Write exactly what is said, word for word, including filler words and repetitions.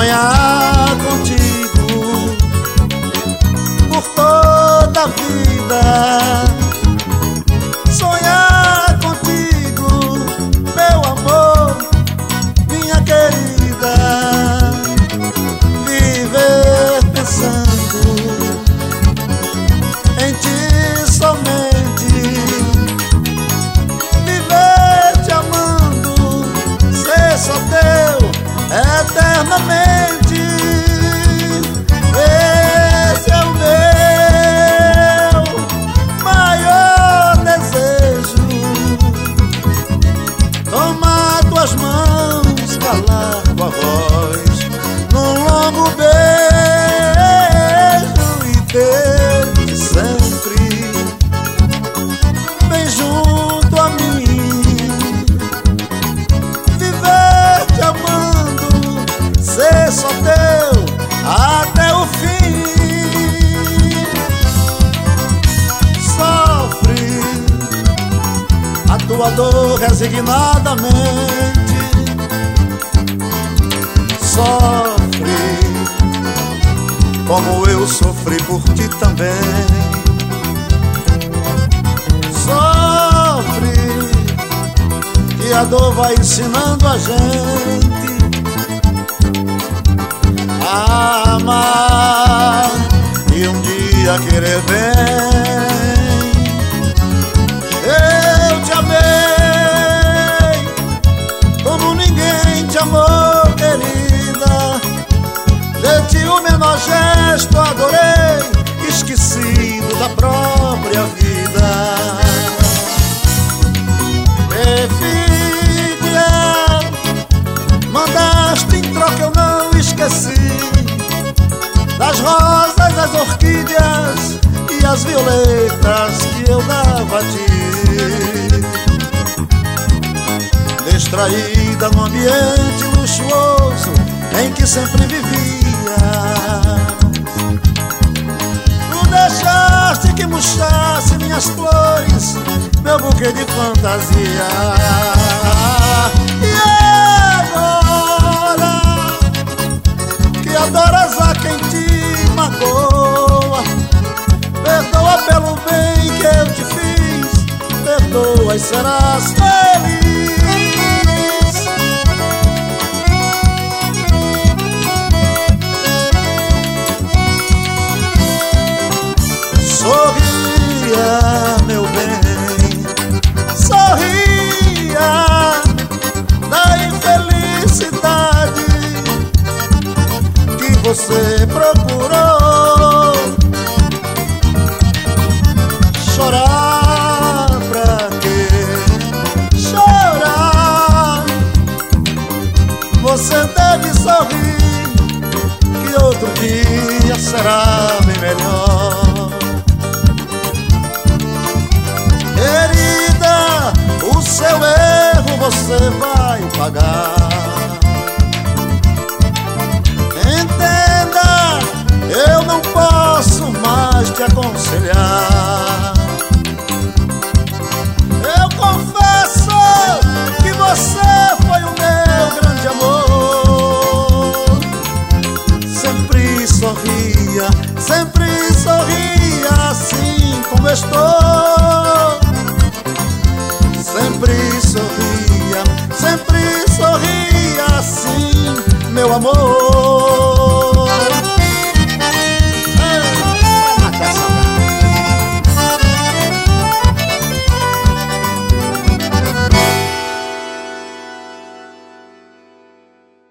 sonhar contigo por toda a vida. Sonhar contigo, meu amor, minha querida. Viver pensando em ti somente. Viver te amando, ser só teu eternamente. Esse é o meu maior desejo. Tomar tuas mãos, calar tua voz num longo beijo e ter sempre bem junto a mim. Viver te amando, ser só teu até o fim. Sofre a tua dor resignadamente. Sofre como eu sofri por ti também. Sofre que a dor vai ensinando a gente a amar e um dia querer bem. Eu te amei como ninguém te amou, querida. De ti o menor gesto adorei, esquecido da própria vida. Me fiel, mandaste em troca, eu não esqueci das rosas, as orquídeas e as violetas que eu dava a ti. Distraída no ambiente luxuoso em que sempre vivias, tu deixaste que murchasse minhas flores, meu buquê de fantasia. E agora que adoras a quem te magoa, perdoa pelo bem que eu te fiz, perdoa e serás feliz. Sorria, meu bem, sorria da infelicidade que você procurou. Chorar pra quê? Chorar. Você deve sorrir, que outro dia será bem melhor. Querida, o seu erro você vai pagar. Entenda, eu não posso mais te aconselhar. Eu confesso que você foi o meu grande amor. Sempre sorria, sempre sorria assim como estou. Sempre sorria, sempre sorria assim, meu amor.